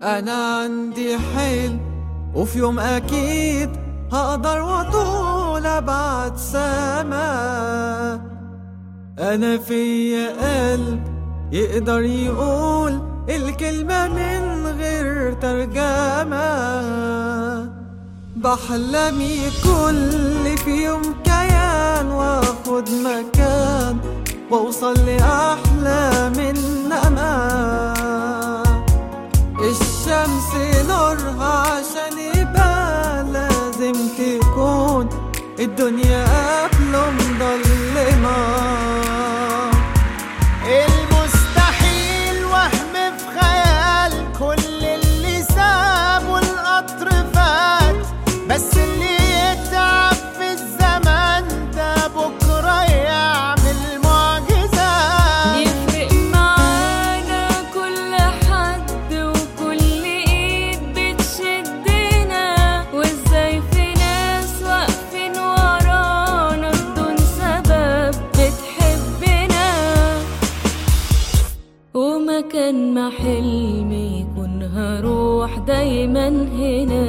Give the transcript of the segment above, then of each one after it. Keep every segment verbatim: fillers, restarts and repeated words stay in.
أنا عندي حلم وفي يوم أكيد هقدر وطول أبعد سما. أنا فيا قلب يقدر يقول الكلمة من غير ترجمة. بحلم كل في يوم كيان واخد مكان واوصل لأحلى من أمان. الشمس نورها عشان يبقى لازم تكون الدنيا قبله مضلمة. المستحيل وهم في خيال، كل اللي سابه القطر فات، بس اللي يتعب في الزمان ده بكرة يعمل معجزات. يفرق معانا كل حد وكل ايد بتشدنا، وازاي في ناس واقفين ورانا بدون سبب بتحبنا. ومكان ما حلمي يكون هروح دايما هنا.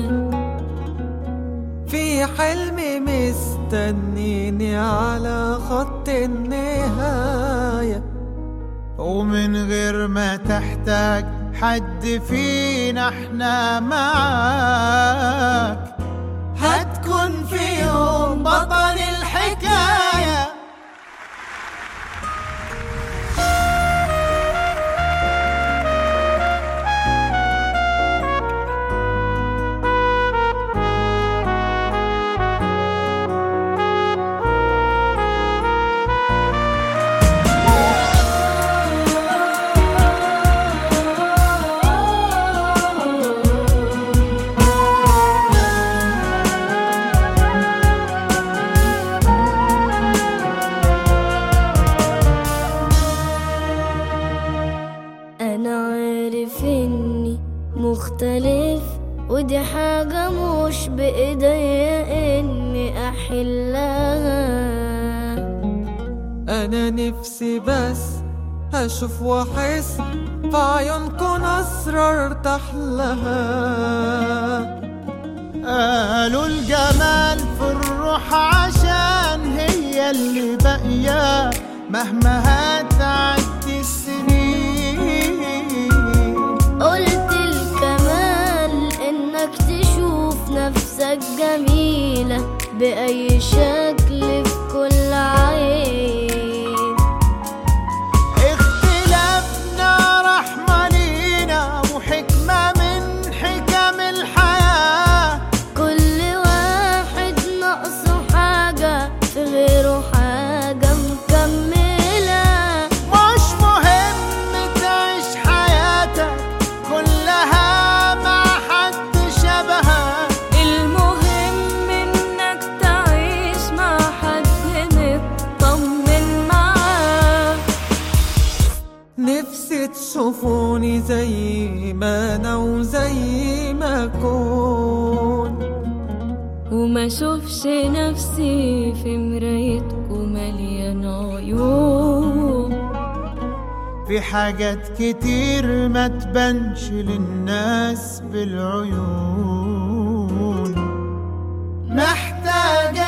في حلمي مستنيني على خط النهاية، ومن غير ما تحتاج حد فينا احنا معاك. هتكون في يوم بطل الحكاية. أنا عارف إني مختلف، ودي حاجة مش بإيديا إني أحلها. أنا نفسي بس هشوف وأحس في عيونكم أسرار ارتاح لها. قالوا الجمال في الروح عشان هي اللي باقية مهما هتعدي السنين. قلت الكمال إنك تشوف نفسك جميلة بأي شكل في كل عين. اختلافنا رحمة لينا وحكمة من حكم الحياة. كل واحد ناقصه حاجة في غيره حاجة مكملة. مش مهم تعيش حياتك كلها مع حد شبهك، المهم إنك تعيش مع حد مطمن معاه. نفسي تشوفوني زي ما أنا وزي ما أكون، وما شوفش نفسي في مرايتكم مليان عيوب. في حاجات كتير ما تبانش للناس بالعيون، محتاجة